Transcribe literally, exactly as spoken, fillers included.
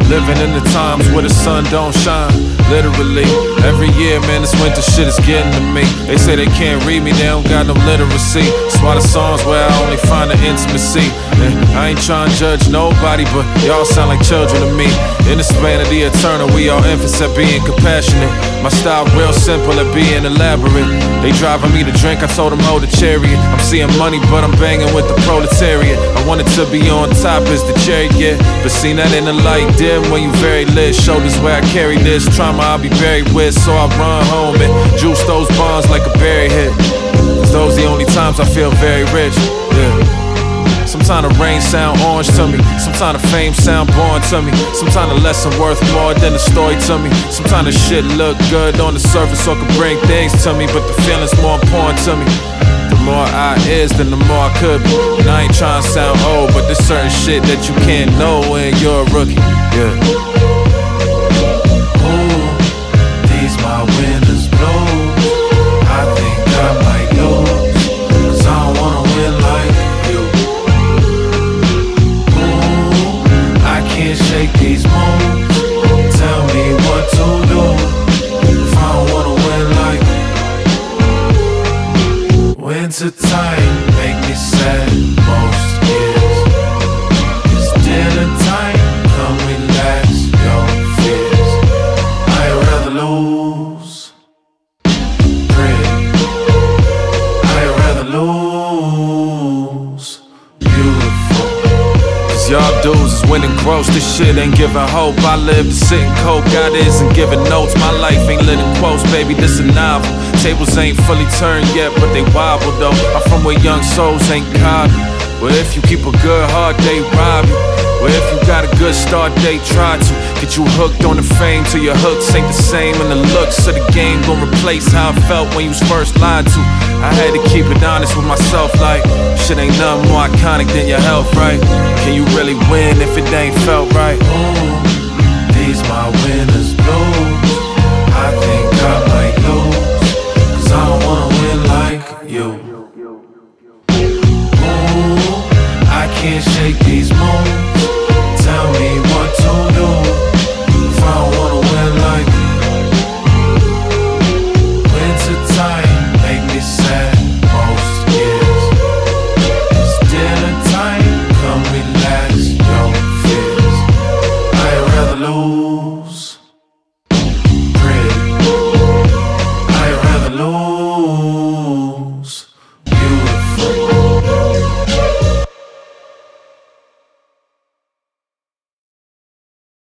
Living in the times where the sun don't shine. Literally, every year, man, this winter shit is getting to me. They say they can't read me, they don't got no literacy. That's why the songs where I only find the intimacy. And I ain't trying to judge nobody, but y'all sound like children to me. In the span of the eternal, we all infants at being compassionate. My style real simple at being elaborate. They driving me to drink, I told them hold the chariot. I'm seeing money, but I'm banging with the proletariat. I wanted to be on top as the chariot, but seen that in the light dim when you very lit. Shoulders where I carry this trauma I'll be buried with, so I run home and juice those bonds like a berry hit. Cause those the only times I feel very rich, yeah. Sometimes the rain sound orange to me. Sometimes the fame sound boring to me. Sometimes the lesson worth more than the story to me. Sometimes the shit look good on the surface or can bring things to me, but the feeling's more important to me. The more I is, then the more I could be. And I ain't trying to sound old, but there's certain shit that you can't know when you're a rookie, yeah. Ooh, these my winners blows. I think I might lose, cause I don't wanna win like you. Ooh, I can't shake these moves. Tell me what to do if I don't wanna win like you. Winter time make me sad most years. It's dinner time, come relax your fears. I'd rather lose, pray. I'd rather lose, beautiful. Cause y'all dudes is winning gross, this shit ain't giving hope. I live to sit and coke, God isn't giving notes. My life ain't lit in quotes, baby, this a novel. Tables ain't fully turned yet, but they wobble though. I'm from where young souls ain't coddled. Well, if you keep a good heart, they rob you. Well, if you got a good start, they try to get you hooked on the fame till your hooks ain't the same. And the looks of the game gon' replace how it felt when you was first lied to. I had to keep it honest with myself, like shit ain't nothing more iconic than your health, right? Can you really win if it ain't felt right? Ooh, these my winners blow.